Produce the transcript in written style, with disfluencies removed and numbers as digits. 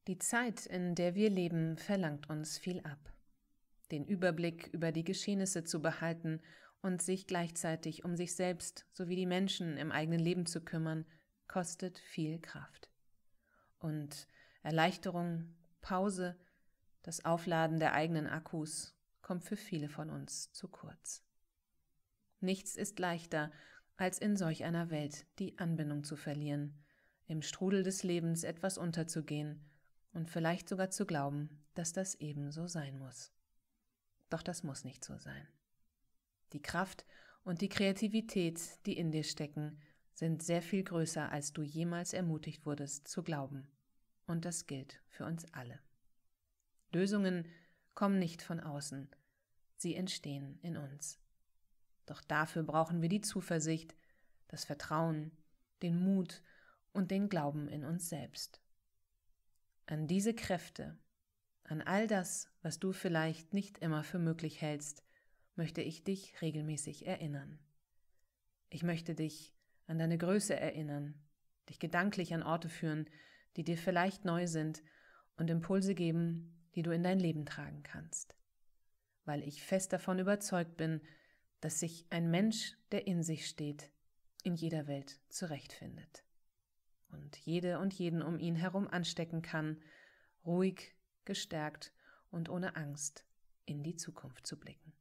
Die Zeit, in der wir leben, verlangt uns viel ab. Den Überblick über die Geschehnisse zu behalten und sich gleichzeitig um sich selbst sowie die Menschen im eigenen Leben zu kümmern, kostet viel Kraft. Und Erleichterung, Pause, das Aufladen der eigenen Akkus kommt für viele von uns zu kurz. Nichts ist leichter, als in solch einer Welt die Anbindung zu verlieren, im Strudel des Lebens etwas unterzugehen und vielleicht sogar zu glauben, dass das eben so sein muss. Doch das muss nicht so sein. Die Kraft und die Kreativität, die in dir stecken, sind sehr viel größer, als du jemals ermutigt wurdest zu glauben. Und das gilt für uns alle. Lösungen kommen nicht von außen, sie entstehen in uns. Doch dafür brauchen wir die Zuversicht, das Vertrauen, den Mut und den Glauben in uns selbst. An diese Kräfte, an all das, was du vielleicht nicht immer für möglich hältst, möchte ich dich regelmäßig erinnern. Ich möchte dich an deine Größe erinnern, dich gedanklich an Orte führen, die dir vielleicht neu sind und Impulse geben, die du in dein Leben tragen kannst. Weil ich fest davon überzeugt bin, dass sich ein Mensch, der in sich steht, in jeder Welt zurechtfindet und jede und jeden um ihn herum anstecken kann, ruhig, gestärkt und ohne Angst in die Zukunft zu blicken.